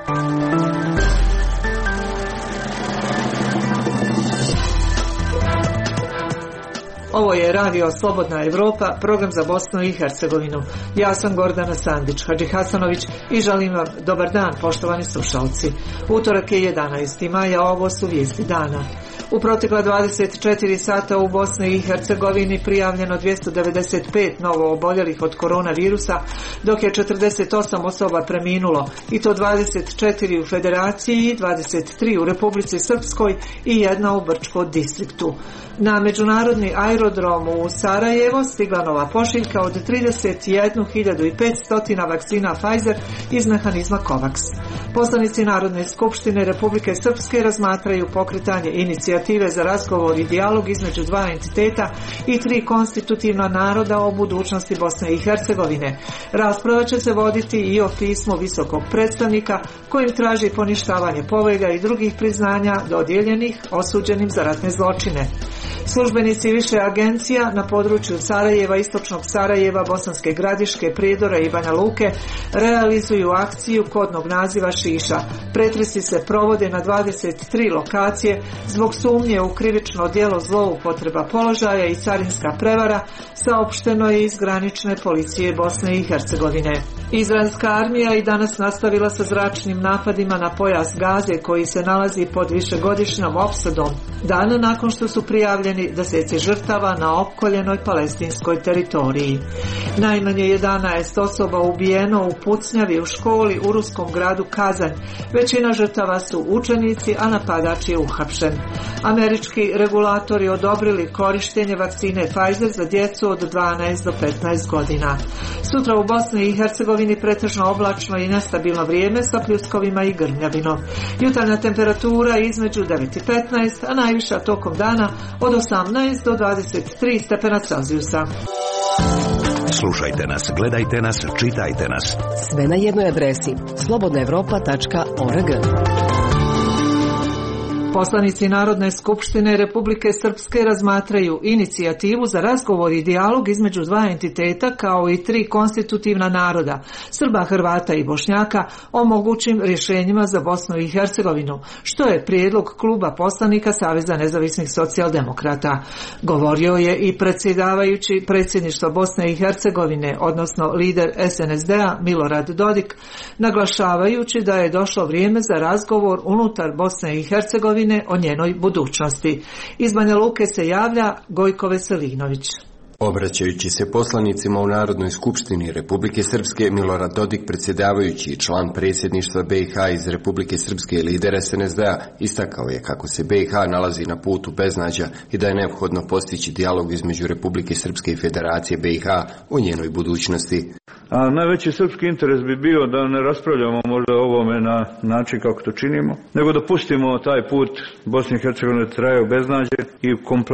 Ovo je Radio Slobodna Evropa, program za Bosnu i Hercegovinu. Ja sam Gordana Sandić Hadžihasanović i želim vam dobar dan, poštovani slušalci. Utorak je 11. maja, ovo su vijesti dana. U protekla 24 sata u Bosni i Hercegovini prijavljeno 295 novo oboljelih od koronavirusa, dok je 48 osoba preminulo, i to 24 u Federaciji, 23 u Republici Srpskoj i jedna u Brčkom distriktu. Na međunarodni aerodrom u Sarajevo stigla nova pošiljka od 31.500 vakcina Pfizer iz mehanizma COVAX. Poslanici Narodne skupštine Republike Srpske razmatraju pokretanje inicijative za razgovor i dijalog između dva entiteta i tri konstitutivna naroda o budućnosti Bosne i Hercegovine. Rasprava će se voditi i o pismu visokog predstavnika kojim traži poništavanje povelja i drugih priznanja dodijeljenih osuđenim za ratne zločine. Službenici više agencija na području Sarajeva, Istočnog Sarajeva, Bosanske Gradiške, Prijedora i Banja Luke realizuju akciju kodnog naziva Šiša. Pretresi se provode na 23 lokacije zbog sumnje u krivično djelo zloupotreba položaja i carinska prevara, saopšteno je iz granične policije Bosne i Hercegovine. Izraelska armija i danas nastavila sa zračnim napadima na pojas Gaze koji se nalazi pod višegodišnjom opsadom, dana nakon što su prijavljeni deseci žrtava na opkoljenoj palestinskoj teritoriji. Najmanje 11 osoba ubijeno u pucnjavi u školi u ruskom gradu Kazanj. Većina žrtava su učenici, a napadač je uhapšen. Američki regulatori odobrili korištenje vakcine Pfizer za djecu od 12 do 15 godina. Sutra u Bosni i Hercegovini pretežno oblačno i nestabilno vrijeme sa pljuskovima i grmljavinom. Jutarnja temperatura između 9 i 15, a najviša tokom dana od 18 do 23 stepena Celzijusa. Slušajte nas, gledajte nas, čitajte nas. Sve na jednoj adresi slobodnaevropa.org. Poslanici Narodne skupštine Republike Srpske razmatraju inicijativu za razgovor i dijalog između dva entiteta kao i tri konstitutivna naroda, Srba, Hrvata i Bošnjaka, o mogućim rješenjima za Bosnu i Hercegovinu, što je prijedlog kluba poslanika Saveza nezavisnih socijaldemokrata. Govorio je i predsjedavajući predsjedništva Bosne i Hercegovine, odnosno lider SNSD-a Milorad Dodik, naglašavajući da je došlo vrijeme za razgovor unutar Bosne i Hercegovine o njenoj budućnosti. Iz Banja Luke se javlja Gojko Veselinović. Obraćajući se poslanicima u Narodnoj skupštini Republike Srpske, Milorad Dodik, predsjedavajući i član predsjedništva BiH iz Republike Srpske i lider SNSD-a, istakao je kako se BiH nalazi na putu beznađa i da je neophodno postići dijalog između Republike Srpske i Federacije BiH o njenoj budućnosti. A najveći srpski interes bi bio da ne raspravljamo možda o ovome na način kako to činimo, nego da pustimo taj put Bosne i Hercegovine traje u beznađe i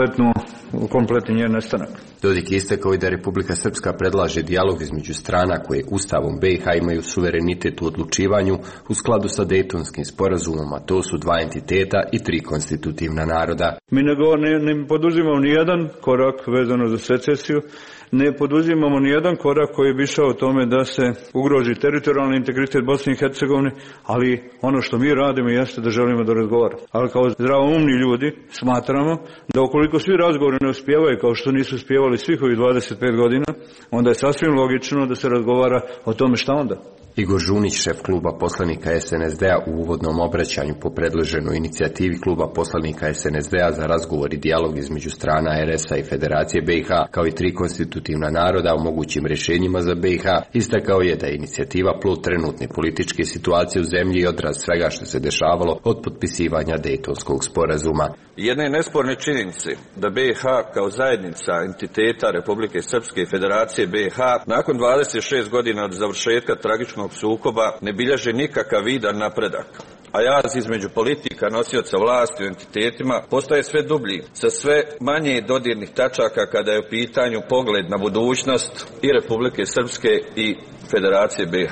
kompletni njen nestanak. Dodik je istakao i da Republika Srpska predlaže dijalog između strana koje Ustavom BiH imaju suverenitet u odlučivanju u skladu sa Dejtonskim sporazumom, a to su dva entiteta i tri konstitutivna naroda. Mi ne poduzimamo ni jedan korak vezano za secesiju, ne poduzimamo ni jedan korak koji bi išao o tome da se ugrozi teritorijalni integritet Bosne i Hercegovine, ali ono što mi radimo jeste da želimo da razgovaramo. Ali kao zdravoumni ljudi smatramo da ukoliko svi razgovori ne uspijevaju kao što nisu uspijevali svih ovih 25 godina, onda je sasvim logično da se razgovara o tome šta onda. Igor Žunić, šef kluba poslanika SNSD-a, u uvodnom obraćanju po predloženoj inicijativi kluba poslanika SNSD-a za razgovor i dijalog između strana RS-a i Federacije BiH, kao i tri konstitutivna naroda o mogućim rješenjima za BiH, istakao je da je inicijativa plod trenutne političke situacije u zemlji i odraz svega što se dešavalo od potpisivanja Dejtonskog sporazuma. Jedne nesporne činjenice da BiH kao zajednica entiteta Republike Srpske i Federacije BiH nakon 26 godina od završetka tragičnog sukoba ne bilježe nikakav vidan napredak, a jaz između politika nosioca vlasti u entitetima postaje sve dublji, sa sve manje dodirnih tačaka kada je u pitanju pogled na budućnost i Republike Srpske i Federacije BiH.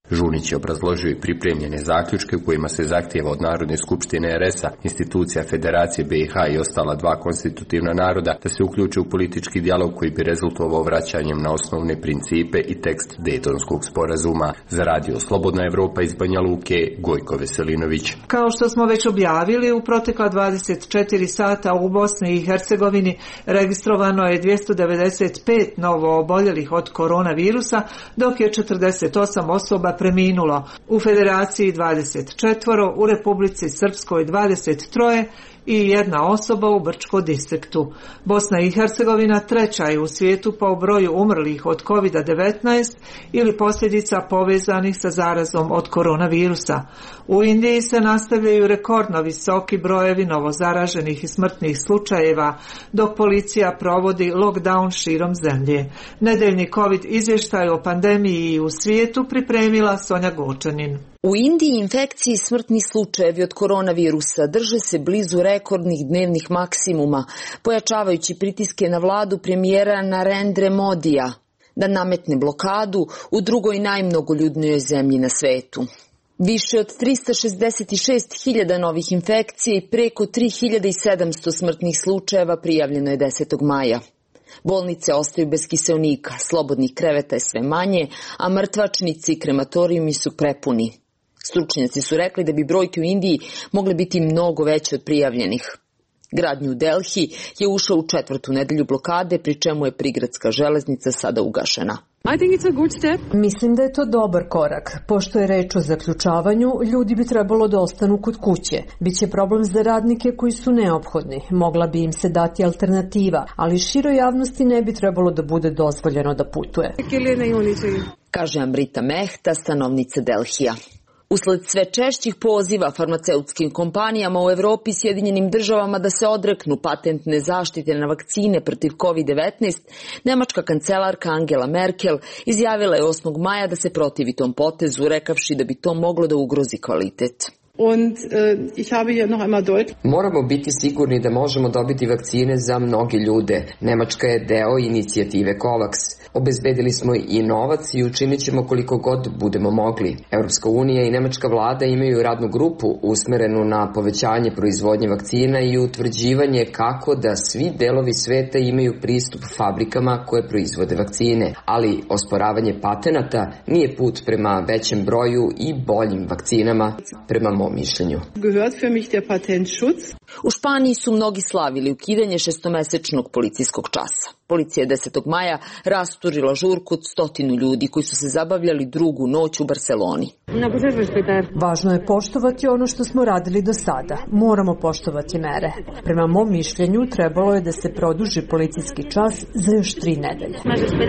Žunić je obrazložio i pripremljene zaključke u kojima se zahtijeva od Narodne skupštine RS-a, institucija Federacije BiH i ostala dva konstitutivna naroda da se uključe u politički dijalog koji bi rezultovao vraćanjem na osnovne principe i tekst Dejtonskog sporazuma. Za radio Slobodna Evropa iz Banja Luke, Gojko Veselinović. Kao što smo već objavili, u protekla 24 sata u Bosni i Hercegovini registrovano je 295 novo oboljelih od koronavirusa, dok je 48 osoba preminulo. U Federaciji 24, u Republici Srpskoj 23 i jedna osoba u Brčko distriktu. Bosna i Hercegovina treća je u svijetu po broju umrlih od COVID-19 ili posljedica povezanih sa zarazom od koronavirusa. U Indiji se nastavljaju rekordno visoki brojevi novozaraženih i smrtnih slučajeva, dok policija provodi lockdown širom zemlje. Nedeljni COVID izvještaj o pandemiji u svijetu pripremila Sonja Gočanin. U Indiji infekcije i smrtni slučajevi od koronavirusa drže se blizu rekordnih dnevnih maksimuma, pojačavajući pritiske na vladu premijera Narendre Modija da nametne blokadu u drugoj najmnogoljudnijoj zemlji na svetu. Više od 366.000 novih infekcija i preko 3.700 smrtnih slučajeva prijavljeno je 10. maja. Bolnice ostaju bez kiseonika, slobodnih kreveta je sve manje, a mrtvačnici i krematorijumi su prepuni. Stručnjaci su rekli da bi brojke u Indiji mogle biti mnogo veće od prijavljenih. Grad New Delhi je ušao u 4. nedelju blokade, pri čemu je prigradska železnica sada ugašena. Mislim da je to dobar korak. Pošto je reč o zaključavanju, ljudi bi trebalo da ostanu kod kuće. Biće problem za radnike koji su neophodni. Mogla bi im se dati alternativa, ali široj javnosti ne bi trebalo da bude dozvoljeno da putuje. Kaže Amrita Mehta, stanovnica Delhija. Usled sve češćih poziva farmaceutskim kompanijama u Evropi i Sjedinjenim državama da se odreknu patentne zaštite na vakcine protiv COVID-19, nemačka kancelarka Angela Merkel izjavila je 8. maja da se protivi tom potezu, rekavši da bi to moglo da ugrozi kvalitet. Moramo biti sigurni da možemo dobiti vakcine za mnoge ljude. Nemačka je deo inicijative COVAX. Obezbedili smo i novac i učinit ćemo koliko god budemo mogli. Europska unija i nemačka vlada imaju radnu grupu usmerenu na povećanje proizvodnje vakcina i utvrđivanje kako da svi delovi sveta imaju pristup fabrikama koje proizvode vakcine. Ali osporavanje patenata nije put prema većem broju i boljim vakcinama, prema mom mišljenju. U Španiji su mnogi slavili ukidanje 6-mesečnog policijskog časa. Policija je 10. maja rasturila žurku od 100 ljudi koji su se zabavljali drugu noć u Barceloni. Važno je poštovati ono što smo radili do sada. Moramo poštovati mere. Prema mom mišljenju trebalo je da se produži policijski čas za još 3 nedelje.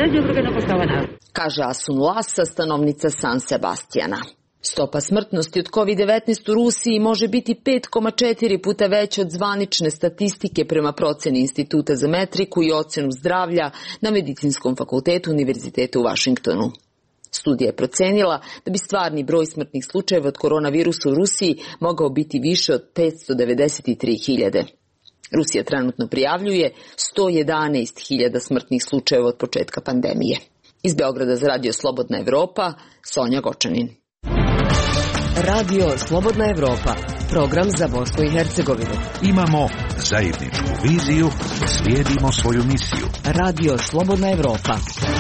Kaže Asun Lasa, stanovnica San Sebastijana. Stopa smrtnosti od COVID-19 u Rusiji može biti 5,4 puta veća od zvanične statistike prema proceni Instituta za metriku i ocenu zdravlja na Medicinskom fakultetu Univerziteta u Vašingtonu. Studija je procenila da bi stvarni broj smrtnih slučajeva od koronavirusa u Rusiji mogao biti više od 593.000. Rusija trenutno prijavljuje 111.000 smrtnih slučajeva od početka pandemije. Iz Beograda za radio Slobodna Evropa, Sonja Gočanin. Radio Slobodna Evropa, program za Bosnu i Hercegovinu. Imamo zajedničku viziju, slijedimo svoju misiju. Radio Slobodna Evropa.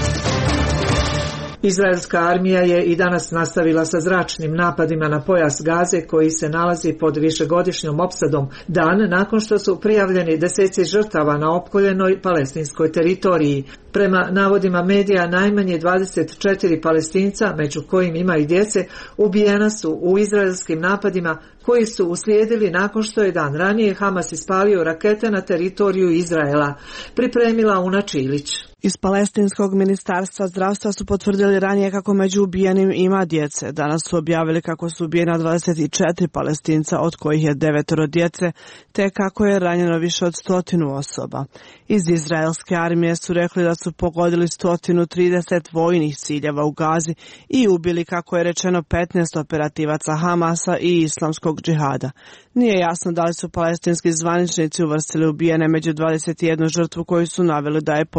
Izraelska armija je i danas nastavila sa zračnim napadima na pojas Gaze koji se nalazi pod višegodišnjom opsadom dan nakon što su prijavljeni deseci žrtava na opkoljenoj palestinskoj teritoriji. Prema navodima medija, najmanje 24 Palestinca, među kojim ima i djece, ubijena su u izraelskim napadima koji su uslijedili nakon što je dan ranije Hamas ispalio rakete na teritoriju Izraela, pripremila Una Čilić. Iz Palestinskog ministarstva zdravstva su potvrdili ranije kako među ubijenim ima djece. Danas su objavili kako su ubijena 24 Palestinca, od kojih je 9 djece, te kako je ranjeno više od 100 osoba. Iz izraelske armije su rekli da su pogodili 130 vojnih ciljeva u Gazi i ubili, kako je rečeno, 15 operativaca Hamasa i islamskog džihada. Nije jasno da li su palestinski zvaničnici uvrstili ubijene među 21 žrtvu koju su naveli da je poginula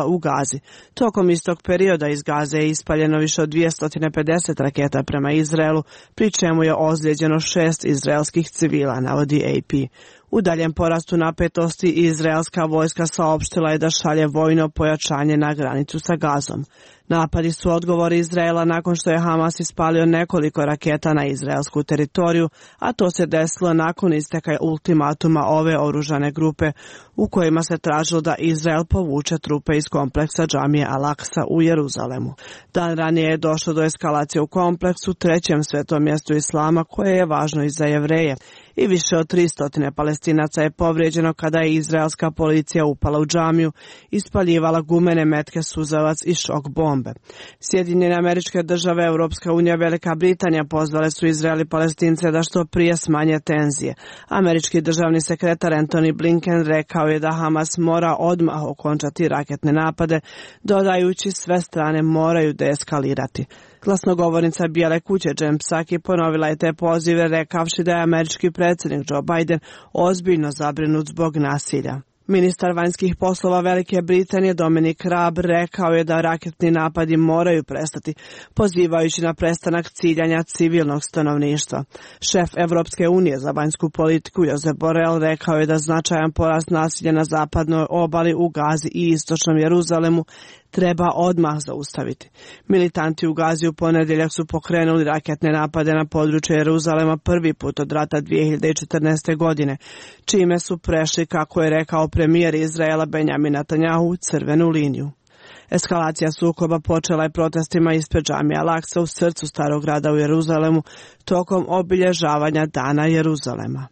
u Gazi. Tokom istog perioda iz Gaze je ispaljeno više od 250 raketa prema Izraelu, pri čemu je ozlijeđeno 6 izraelskih civila, navodi AP. U daljem porastu napetosti izraelska vojska saopštila je da šalje vojno pojačanje na granicu sa Gazom. Napadi su odgovor Izraela nakon što je Hamas ispalio nekoliko raketa na izraelsku teritoriju, a to se desilo nakon isteka ultimatuma ove oružane grupe u kojima se tražilo da Izrael povuče trupe iz kompleksa džamije Al-Aqsa u Jeruzalemu. Dan ranije je došlo do eskalacije u kompleksu, trećem svetom mjestu islama, koje je važno i za Jevreje. I više od 300 Palestinaca je povrijeđeno kada je izraelska policija upala u džamiju, ispaljivala gumene metke, suzavac i šok bombe. Sjedinjene Američke Države, Europska unija, Velika Britanija pozvale su Izrael i Palestince da što prije smanje tenzije. Američki državni sekretar Antony Blinken rekao je da Hamas mora odmah okončati raketne napade, dodajući sve strane moraju deeskalirati. Glasnogovornica Bijele kuće Jen Psaki ponovila je te pozive rekavši da je američki predsjednik Joe Biden ozbiljno zabrinut zbog nasilja. Ministar vanjskih poslova Velike Britanije Dominic Raab rekao je da raketni napadi moraju prestati, pozivajući na prestanak ciljanja civilnog stanovništva. Šef Evropske unije za vanjsku politiku Josep Borrell rekao je da značajan porast nasilja na zapadnoj obali u Gazi i istočnom Jeruzalemu treba odmah zaustaviti. Militanti u Gazi u ponedjeljak su pokrenuli raketne napade na područje Jeruzalema prvi put od rata 2014. godine, čime su prešli, kako je rekao premijer Izraela Benjamin Netanjahu, crvenu liniju. Eskalacija sukoba počela je protestima ispred džamije Al-Aqsa u srcu starog grada u Jeruzalemu tokom obilježavanja Dana Jeruzalema.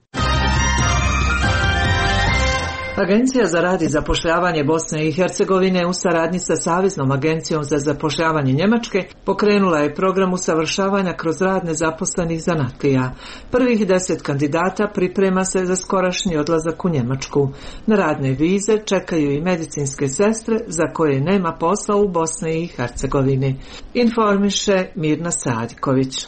Agencija za rad i zapošljavanje Bosne i Hercegovine u saradnji sa Saveznom agencijom za zapošljavanje Njemačke pokrenula je program usavršavanja kroz rad nezaposlenih zanatlija. Prvih 10 kandidata priprema se za skorašnji odlazak u Njemačku. Na radne vize čekaju i medicinske sestre za koje nema posla u Bosni i Hercegovini. Informiše Mirna Sadiković.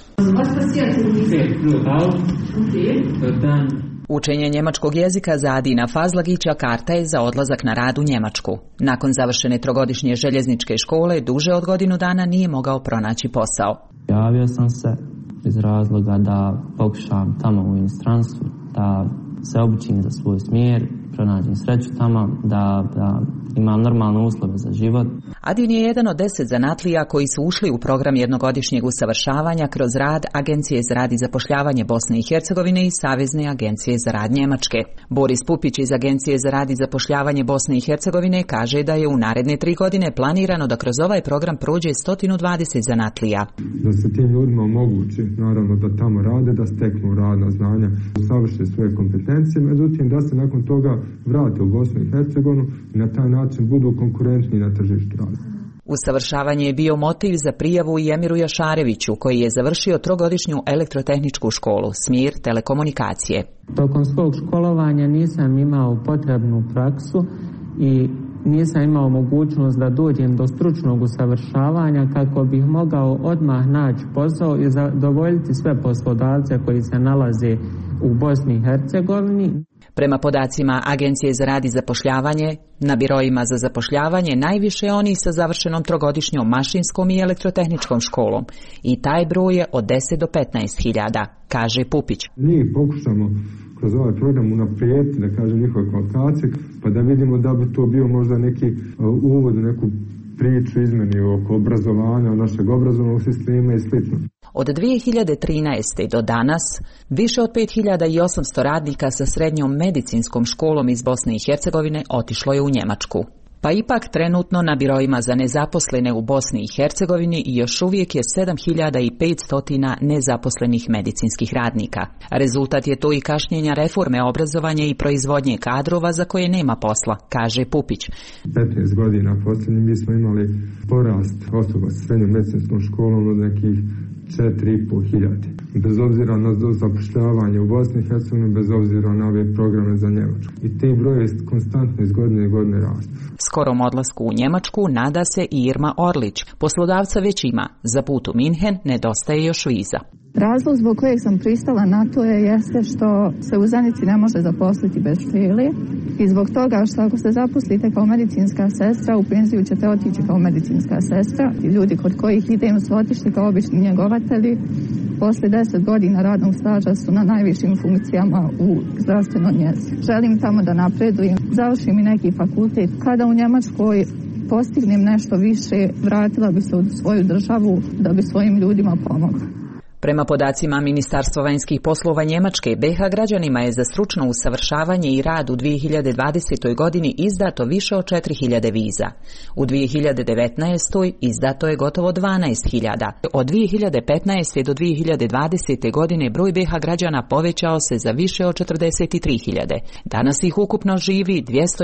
Učenje njemačkog jezika za Adina Fazlagića karta je za odlazak na rad u Njemačku. Nakon završene trogodišnje željezničke škole, duže od godinu dana nije mogao pronaći posao. Javio sam se iz razloga da pokušam tamo u inostranstvu, da se obučim za svoj smjer, pronađem sreću tamo, da imam normalne uslove za život. Adin je jedan od 10 zanatlija koji su ušli u program jednogodišnjeg usavršavanja kroz rad Agencije za rad i zapošljavanje Bosne i Hercegovine i Savezne agencije za rad Njemačke. Boris Pupić iz Agencije za rad i zapošljavanje Bosne i Hercegovine kaže da je u naredne 3 godine planirano da kroz ovaj program prođe 120 zanatlija. Da se tim ljudima omogući, naravno, da tamo rade, da steknu radna znanja, usavrše svoje kompetencije, međutim da se nakon toga vrate u Bosnu i Hercegovinu i na taj način budu konkurentni na tržištu rada. Usavršavanje je bio motiv za prijavu i Emiru Jašareviću, koji je završio trogodišnju elektrotehničku školu, smjer telekomunikacije. Tokom svog školovanja nisam imao potrebnu praksu i nisam imao mogućnost da dođem do stručnog usavršavanja kako bih mogao odmah naći posao i zadovoljiti sve poslodavce koji se nalaze u Bosni i Hercegovini. Prema podacima Agencije za rad i zapošljavanje, na biroima za zapošljavanje najviše oni sa završenom trogodišnjom mašinskom i elektrotehničkom školom i taj broj je od 10 do 15.000, kaže Pupić. Mi pokušamo kroz ovaj program unaprijediti, da kažem, njihove kvalifikacije, pa da vidimo da bi to bio možda neki uvod u neku priču izmeni oko obrazovanja, našeg obrazovnog sistema i slično. Od 2013. do danas, više od 5.800 radnika sa srednjom medicinskom školom iz Bosne i Hercegovine otišlo je u Njemačku. Pa ipak trenutno na biroima za nezaposlene u Bosni i Hercegovini još uvijek je 7.500 nezaposlenih medicinskih radnika. Rezultat je to i kašnjenja reforme obrazovanja i proizvodnje kadrova za koje nema posla, kaže Pupić. 15 godina posljednjih mi smo imali porast osoba sa srednjom medicinskom školom od nekih 4.500. Bez obzira na zapošljavanje u Bosni i Hercegovini, bez obzira na ove programe za Njemačku. I te broje konstantno iz godine i godine rastu. Skorom odlasku u Njemačku nada se i Irma Orlić. Poslodavca već ima. Za put u Minhen nedostaje još viza. Razlog zbog kojeg sam pristala na to jeste što se u Zenici ne može zaposliti bez škole i zbog toga što ako se zaposlite kao medicinska sestra, u penziju ćete otići kao medicinska sestra. Ljudi kod kojih idem su otišli kao obični njegovatelji. Posle 10 godina radnog staža su na najvišim funkcijama u zdravstvenoj njezi. Želim tamo da napredujem, završim i neki fakultet. Kada u Njemačkoj postignem nešto više, vratila bi se u svoju državu da bi svojim ljudima pomogla. Prema podacima Ministarstva vanjskih poslova Njemačke, BiH građanima je za stručno usavršavanje i rad u 2020. godini izdato više od 4.000 viza. U 2019. izdato je gotovo 12.000. Od 2015. do 2020. godine broj BiH građana povećao se za više od 43.000. Danas ih ukupno živi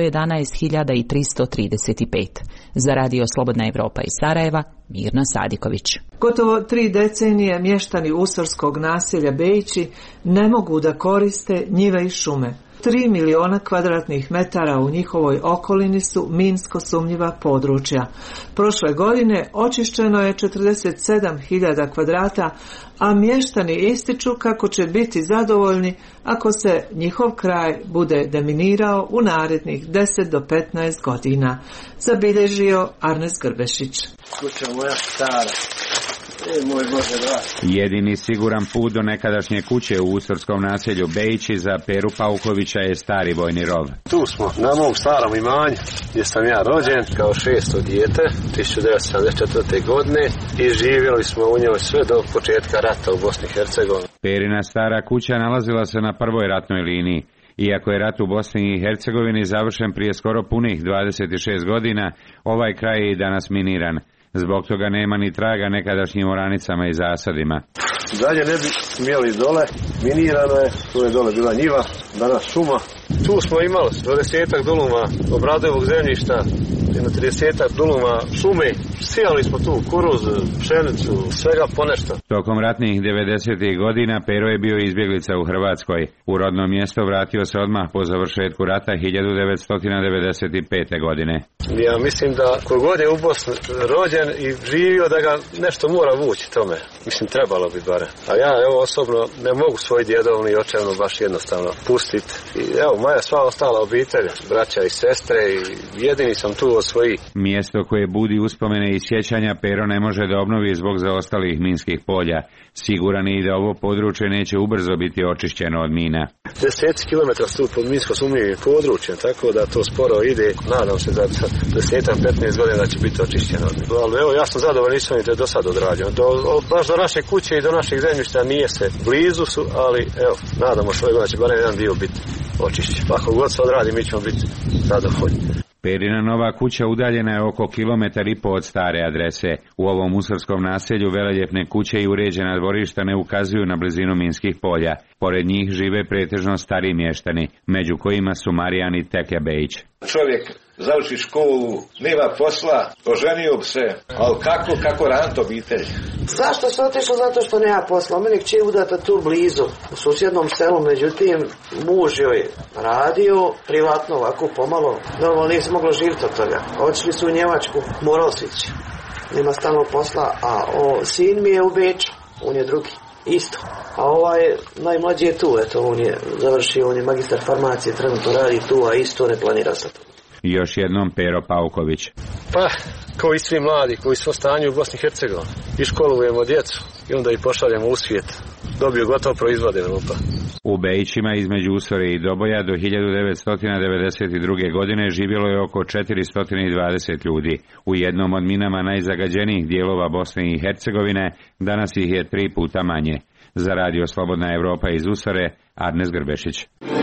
211.335. Za Radio Slobodna Evropa iz Sarajeva, Mirna Sadiković. Gotovo 3 decenije mještani ustorskog naselja Bejići ne mogu da koriste njive i šume. 3 miliona kvadratnih metara u njihovoj okolini su minsko sumnjiva područja. Prošle godine očišćeno je 47.000 kvadrata, a mještani ističu kako će biti zadovoljni ako se njihov kraj bude deminirao u narednih 10 do 15 godina, zabilježio Arnes Grbešić. Kuća moja stara. Moj Bože, jedini siguran put do nekadašnje kuće u ustorskom naselju Bejići za Peru Paukovića je stari vojni rov. Tu smo na mom starom imanju gdje sam ja rođen kao 6. dijete 1974. godine i živjeli smo u njoj sve do početka rata u Bosni i Hercegovini. Perina stara kuća nalazila se na prvoj ratnoj liniji. Iako je rat u Bosni i Hercegovini završen prije skoro punih 26 godina, ovaj kraj je i danas miniran. Zbog toga nema ni traga nekadašnjim oranicama i zasadima. Dalje ne bi smjeli dole, minirano je, tu je dole bila njiva, danas šuma. Tu smo imali 20 duluma obradivog zemljišta, jedno 30 duluma šume. Sijali smo tu kuruz, pšenicu, svega ponešto. Tokom ratnih 90. godina Pero je bio izbjeglica u Hrvatskoj. U rodno mjesto vratio se odmah po završetku rata 1995. godine. Ja mislim da kogod je u Bosni rođen i živio da ga nešto mora vući tome. Mislim, trebalo bi bare. A ja evo osobno ne mogu svoj djedovni i očevnu baš jednostavno pustiti. I evo, moja sva ostala obitelj, braća i sestre i jedini sam tu od svojih. Mjesto koje budi uspomene i sjećanja Pero ne može da obnovi zbog zaostalih minskih polja. Siguran je i da ovo područje neće ubrzo biti očišćeno od mina. 10 kilometara su pod minsko sumnjivim područjem, tako da to sporo ide. Nadam se da 10-15 godina da će biti očišćeno. Ali evo, ja sam zadovoljan, nisam i do sad odrađeno. Baš do naše kuće i do naših zemljišta nije se. Blizu su, ali evo, nadamo se da će barem jedan dio biti očišćen. Pa ako god se odradi, mi ćemo biti zadovoljni. Perina nova kuća udaljena je oko 1,5 kilometra od stare adrese. U ovom ustorskom naselju veleljepne kuće i uređena dvorišta ne ukazuju na blizinu minskih polja. Pored njih žive pretežno stari mještani, među kojima su Marijan i Tekja Bejić. Čovjek završi školu, nema posla, oženio bi se, ali kako ranit obitelj? Zašto se otišao? Zato što nema posla. Meni kći je udata tu blizu, u susjednom selu, međutim, muž joj radio, privatno ovako pomalo, normalno nije se moglo živjeti od toga. Otišli su u Njemačku, morao si ići. Nema stalno posla, a sin mi je u Beču, on je drugi. Isto. A ovaj najmlađi je tu, eto, on je završio, on je magistar farmacije, trenutno radi tu, a isto ne planira sad. Još jednom Pero Pauković. Pa, kao i svi mladi, koji su u stanju u Bosni i Hercegovini. I školujemo djecu i onda ih pošaljemo u svijet. Dobiju gotovo proizvode Evropa. U Bejićima između Usore i Doboja do 1992. godine živjelo je oko 420 ljudi. U jednom od minama najzagađenijih dijelova Bosne i Hercegovine danas ih je 3 puta manje. Za Radio Slobodna Evropa iz Usore, Arnes Grbešić.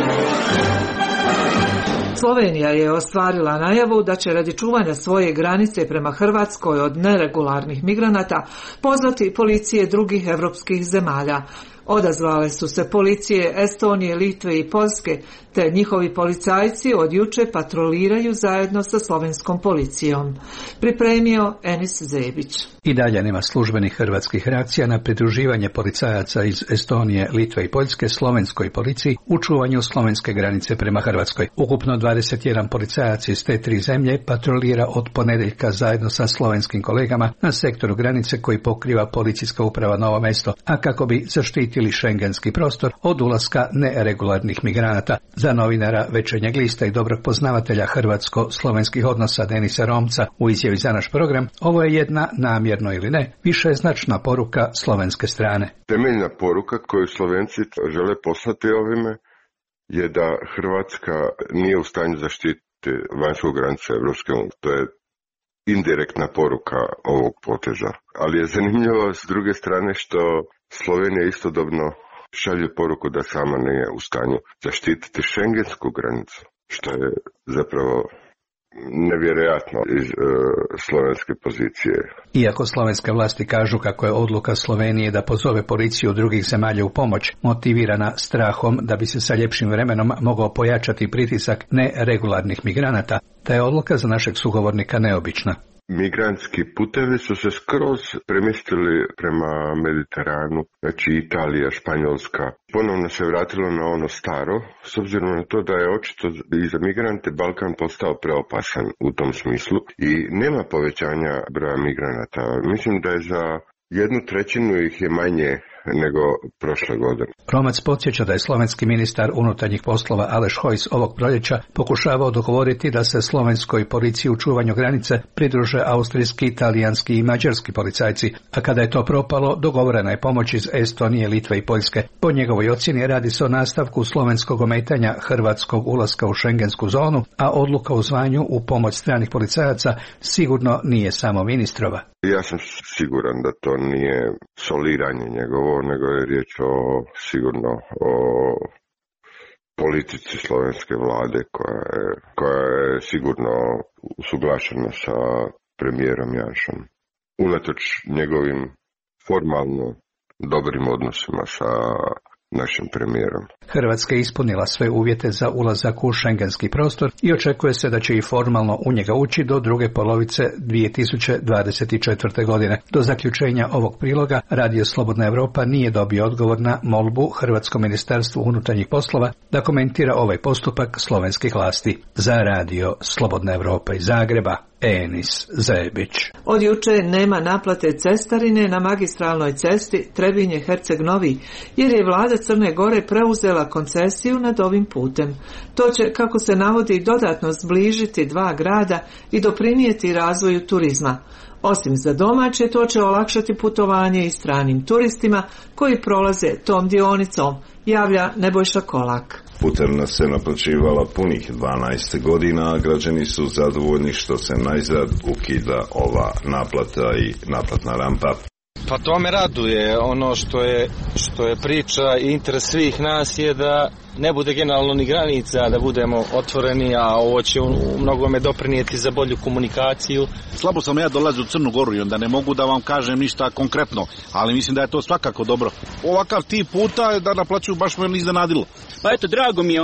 Slovenija je ostvarila najavu da će radi čuvanja svoje granice prema Hrvatskoj od neregularnih migranata pozvati policije drugih evropskih zemalja. Odazvale su se policije Estonije, Litve i Poljske, te njihovi policajci od juče patroliraju zajedno sa slovenskom policijom. Pripremio Enis Zebić. I dalje nema službenih hrvatskih reakcija na pridruživanje policajaca iz Estonije, Litve i Poljske slovenskoj policiji u čuvanju slovenske granice prema Hrvatskoj. Ukupno 21 policajac iz te tri zemlje patrolira od ponedjeljka zajedno sa slovenskim kolegama na sektoru granice koji pokriva policijska uprava Novo Mesto, a kako bi zaštitili šengenski prostor od ulaska neregularnih migranata. Za novinara Večernjeg lista i dobrog poznavatelja hrvatsko-slovenskih odnosa Denisa Romca u izjavi za naš program, ovo je jedna, namjerno ili ne, više značna poruka slovenske strane. Temeljna poruka koju Slovenci žele poslati ovime je da Hrvatska nije u stanju zaštititi vanjsku granicu Evropske unije. To je indirektna poruka ovog poteza. Ali je zanimljivo s druge strane što Slovenija istodobno šalje poruku da sama nije u stanju zaštititi šengensku granicu, što je zapravo nevjerojatno iz slovenske pozicije. Iako slovenske vlasti kažu kako je odluka Slovenije da pozove policiju drugih zemalja u pomoć motivirana strahom da bi se sa ljepšim vremenom mogao pojačati pritisak neregularnih migranata, ta je odluka za našeg sugovornika neobična. Migrantski putevi su se skroz premjestili prema Mediteranu, znači Italija, Španjolska. Ponovno se vratilo na ono staro, s obzirom na to da je očito i za migrante Balkan postao preopasan u tom smislu i nema povećanja broja migranata. Mislim da je za 1/3 ih je manje nego prošle godine. Romac podsjeća da je slovenski ministar unutarnjih poslova Aleš Hojs ovog proljeća pokušavao dogovoriti da se slovenskoj policiji u čuvanju granice pridruže austrijski, italijanski i mađarski policajci, a kada je to propalo, dogovorena je pomoć iz Estonije, Litve i Poljske. Po njegovoj ocjeni radi se o nastavku slovenskog ometanja hrvatskog ulaska u šengensku zonu, a odluka o zvanju u pomoć stranih policajaca sigurno nije samo ministrova. Ja sam siguran da to nije soliranje njegovo, nego je riječ sigurno o politici slovenske vlade koja je sigurno usuglašena sa premijerom Janšom. Unatoč njegovim formalno dobrim odnosima sa našim premijerom. Hrvatska je ispunila sve uvjete za ulazak u šengenski prostor i očekuje se da će i formalno u njega ući do druge polovice 2024. godine. Do zaključenja ovog priloga Radio Slobodna Evropa nije dobio odgovor na molbu Hrvatskom ministarstvu unutarnjih poslova da komentira ovaj postupak slovenskih vlasti. Za Radio Slobodna Evropa iz Zagreba, Enis Zebić. Od juče nema naplate cestarine na magistralnoj cesti Trebinje-Herceg Novi, jer je vlada Crne Gore preuzela koncesiju nad ovim putem. To će, kako se navodi, dodatno zbližiti dva grada i doprinijeti razvoju turizma. Osim za domaće, to će olakšati putovanje i stranim turistima koji prolaze tom dionicom, javlja Nebojša Kolak. Putarina se naplaćivala punih 12 godina, a građani su zadovoljni što se najzad ukida ova naplata i naplatna rampa. Pa to me raduje. Ono što je priča i interes svih nas je da ne bude generalno ni granica, da budemo otvoreni, a ovo će u mnogome doprinijeti za bolju komunikaciju. Slabo sam ja dolazio u Crnu Goru i onda ne mogu da vam kažem ništa konkretno, ali mislim da je to svakako dobro. Ovakav tip puta da naplaćuju baš me iznenadilo. Pa eto, drago mi je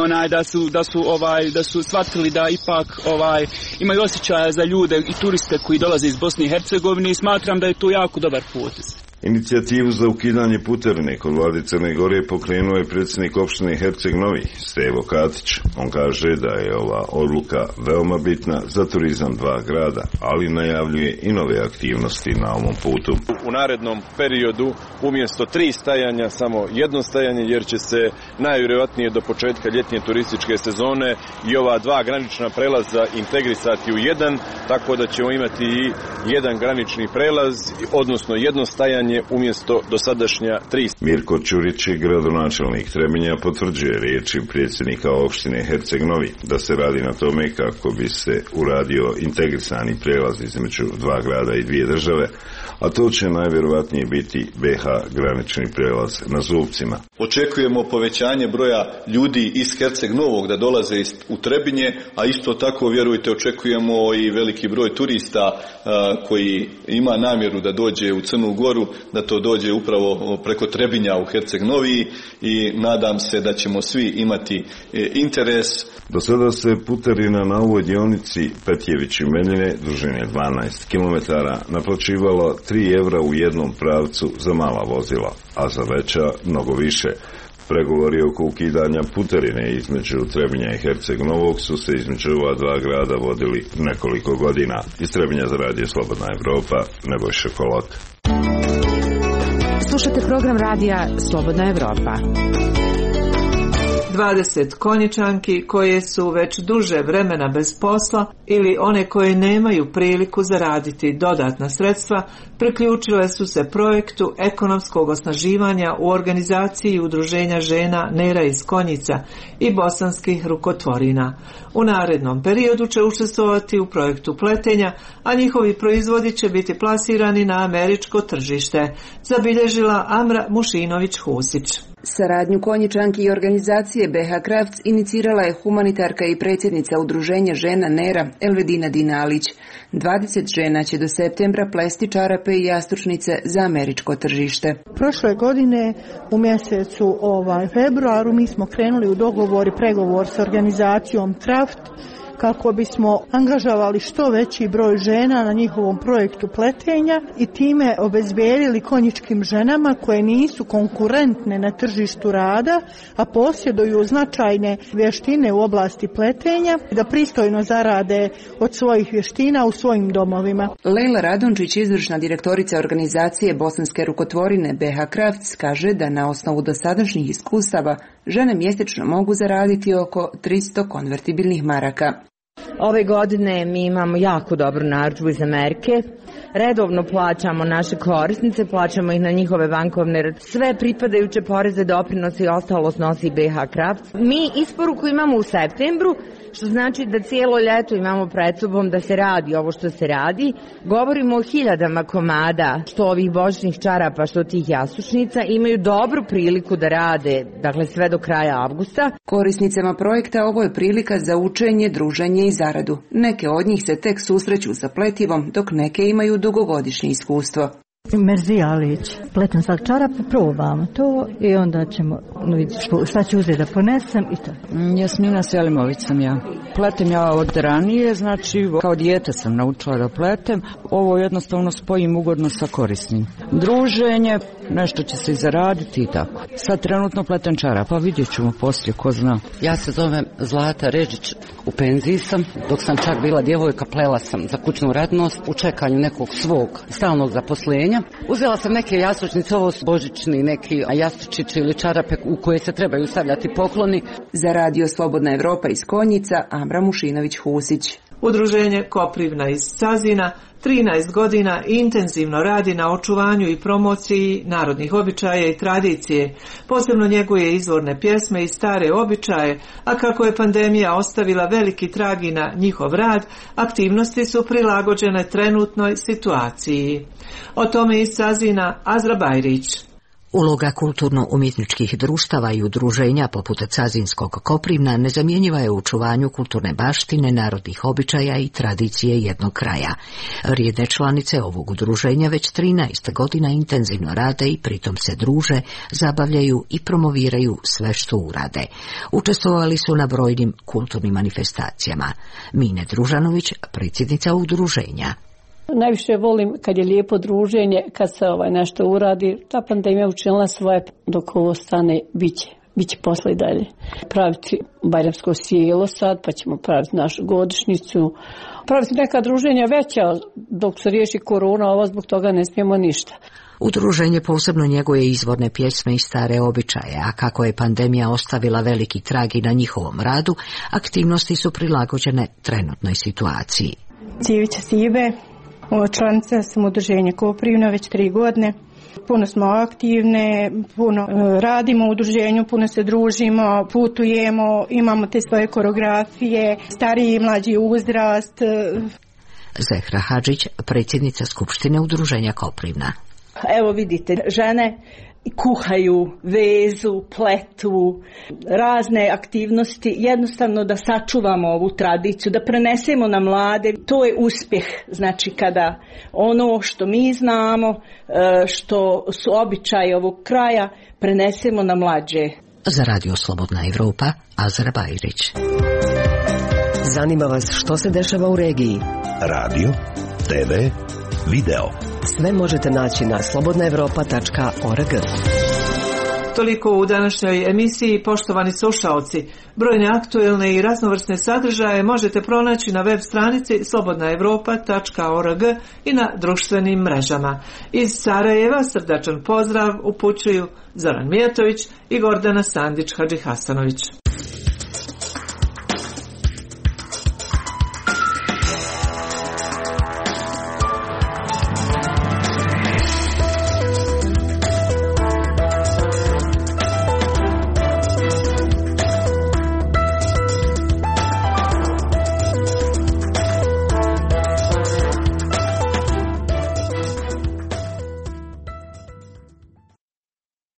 da su shvatili da ipak imaju osjećaja za ljude i turiste koji dolaze iz Bosne i Hercegovine i smatram da je to jako dobar potez. Inicijativu za ukidanje putarine kod vlade Crne Gore pokrenuo je predsjednik opštine Herceg Novi, Stevo Katić. On kaže da je ova odluka veoma bitna za turizam dva grada, ali najavljuje i nove aktivnosti na ovom putu. U narednom periodu umjesto 3 stajanja samo jedno stajanje, jer će se najvjerojatnije do početka ljetnje turističke sezone i ova dva granična prelaza integrisati u jedan, tako da ćemo imati i jedan granični prelaz, odnosno jedno stajanje umjesto dosadašnja 3. Mirko Ćurić, gradonačelnik Trebinja, potvrđuje riječi predsjednika opštine Herceg Novi da se radi na tome kako bi se uradio integrisani prelaz između dva grada i dvije države, a to će najvjerovatnije biti BH granični prelaz na Zubcima. Očekujemo povećanje broja ljudi iz Herceg Novog da dolaze u Trebinje, a isto tako, vjerujte, očekujemo i veliki broj turista koji ima namjeru da dođe u Crnu Goru da to dođe upravo preko Trebinja u Herceg Novi i nadam se da ćemo svi imati interes. Do sada se putarina na ovoj dionici Petjević i Meljine, dužine 12 km, naplaćivala 3 evra u jednom pravcu za mala vozila, a za veća mnogo više. Pregovori oko ukidanja putarine između Trebinja i Herceg Novog su se između ova dva grada vodili nekoliko godina. Iz Trebinja za radio Slobodna Evropa, Nebojša Kolot. Slušate program radija Slobodna Evropa. 20 konjičanki koje su već duže vremena bez posla ili one koje nemaju priliku zaraditi dodatna sredstva priključile su se projektu ekonomskog osnaživanja u organizaciji udruženja žena Nera iz Konjica i bosanskih rukotvorina. U narednom periodu će učestvovati u projektu pletenja, a njihovi proizvodi će biti plasirani na američko tržište, zabilježila Amra Mušinović-Husić. Saradnju konjičanki i organizacije BH Crafts inicirala je humanitarka i predsjednica udruženja žena Nera Elvedina Dinalić. 20 žena će do septembra plesti čarape i jastučnice za američko tržište. Prošle godine u mjesecu februaru mi smo krenuli u dogovor i pregovor s organizacijom Kraft kako bismo angažovali što veći broj žena na njihovom projektu pletenja i time obezbijedili konjičkim ženama koje nisu konkurentne na tržištu rada, a posjeduju značajne vještine u oblasti pletenja, da pristojno zarade od svojih vještina u svojim domovima. Lejla Radončić, izvršna direktorica organizacije bosanske rukotvorine BH Crafts, kaže da na osnovu dosadašnjih iskustava žene mjesečno mogu zaraditi oko 300 konvertibilnih maraka. Ove godine mi imamo jako dobru narudžbu iz Amerike. Redovno plaćamo naše korisnice, plaćamo ih na njihove bankovne, sve pripadajuće poreze, doprinose i ostalo snosi BH Crafts. Mi isporuku imamo u septembru, što znači da cijelo ljeto imamo pred sobom da se radi ovo što se radi. Govorimo o hiljadama komada, što ovih božićnih čarapa, što tih jastučnica, imaju dobru priliku da rade, dakle sve do kraja avgusta. Korisnicama projekta ovo je prilika za učenje, druženje i zaradu. Neke od njih se tek susreću sa pletivom, dok neke imaju dugogodišnje iskustvo. Merzija Alić, pletem sad čarape, probamo to i onda ćemo vidjeti šta ću uzeti da ponesem i to. Jasmina Selimović sam ja. Pletem ja od ranije, znači kao dijete sam naučila da pletem. Ovo jednostavno spojim ugodno sa korisnim. Druženje, nešto će se i zaraditi i tako. Sad trenutno pletem čarapa, vidjet ćemo poslije, ko zna. Ja se zovem Zlata Ređić, u penziji sam. Dok sam čak bila djevojka, plela sam za kućnu radnost u čekanju nekog svog stalnog zaposlenja. Uzela sam neke jastučnice, ovo su božićni neki jastučići ili čarape u koje se trebaju stavljati pokloni. Za radio Slobodna Evropa iz Konjica, Amra Mušinović-Husić. Udruženje Koprivna iz Cazina 13 godina intenzivno radi na očuvanju i promociji narodnih običaja i tradicije. Posebno njeguje izvorne pjesme i stare običaje, a kako je pandemija ostavila veliki trag i na njihov rad, aktivnosti su prilagođene trenutnoj situaciji. O tome iz Cazina Azra Bajrić. Uloga kulturno-umjetničkih društava i udruženja poput Cazinskog Koprivna nezamjenjiva je u očuvanju kulturne baštine, narodnih običaja i tradicije jednog kraja. Vrijedne članice ovog udruženja već 13 godina intenzivno rade i pritom se druže, zabavljaju i promoviraju sve što urade. Učestvovali su na brojnim kulturnim manifestacijama. Mine Družanović, predsjednica udruženja. Najviše volim kad je lijepo druženje, kad se nešto uradi. Ta pandemija učinila svoje, dok ovo stane, biće posle i dalje. Praviti bajramsko sjelo sad, pa ćemo praviti našu godišnjicu. Praviti neka druženja veća, dok se riješi korona, ovo zbog toga ne smijemo ništa. Udruženje posebno njeguje izvorne pjesme i stare običaje, a kako je pandemija ostavila veliki trag i na njihovom radu, aktivnosti su prilagođene trenutnoj situaciji. Cijevića Sibe, članica sam udruženja Koprivna već 3 godine. Puno smo aktivne, puno radimo u udruženju, puno se družimo, putujemo, imamo te svoje koreografije, stariji i mlađi uzrast. Zehra Hadžić, predsjednica Skupštine udruženja Koprivna. Evo vidite, žene kuhaju, vezu, pletu, razne aktivnosti, jednostavno da sačuvamo ovu tradiciju, da prenesemo na mlade. To je uspjeh, znači kada ono što mi znamo, što su običaji ovog kraja, prenesemo na mlađe. Za Radio Slobodna Evropa, Azra Bajrić. Zanima vas što se dešava u regiji? Radio, TV, video. Sve možete naći na slobodnaevropa.org. Toliko u današnjoj emisiji, poštovani slušaoci. Brojne aktuelne i raznovrsne sadržaje možete pronaći na web stranici slobodnaevropa.org i na društvenim mrežama. Iz Sarajeva srdačan pozdrav upućuju Zoran Mijatović i Gordana Sandić-Hadžihasanović.